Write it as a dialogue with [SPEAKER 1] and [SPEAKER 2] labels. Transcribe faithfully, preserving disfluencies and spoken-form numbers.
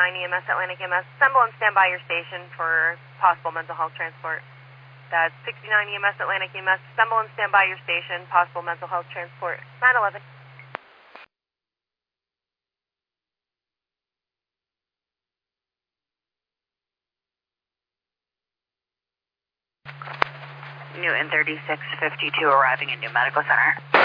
[SPEAKER 1] sixty-nine E M S, Atlantic E M S. Assemble and stand by your station for possible mental health transport. That's sixty-nine E M S, Atlantic E M S. Assemble and stand by your station, possible mental health transport. nine eleven. Newton thirty-six fifty-two arriving at New Medical Center.